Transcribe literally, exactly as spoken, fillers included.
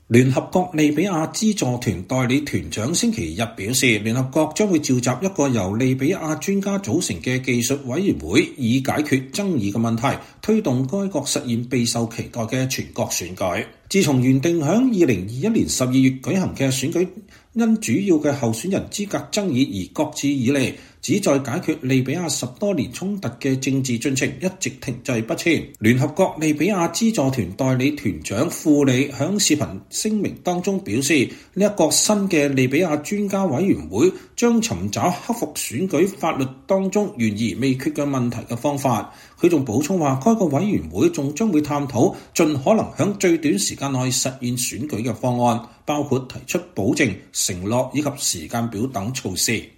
聯合國利比亞資助團代理團長星期日表示，聯合國將會召集一個由利比亞專家組成嘅技術委員會，以解決爭議嘅問題，推動該國實現備受期待嘅全國選舉。自從原定響二零二一年十二月舉行嘅選舉因主要嘅候選人資格爭議而擱置以嚟，旨在解決利比亞十多年衝突嘅政治進程一直停滯不前。聯合國利比亞資助團代理團長庫里響視頻聲明當中表示，呢一個新嘅利比亞專家委員會將尋找克服選舉法律當中懸而未決嘅問題嘅方法。佢仲補充話，該個委員會仲將會探討盡可能響最短時間內實現選舉嘅方案，包括提出保證、承諾以及時間表等措施。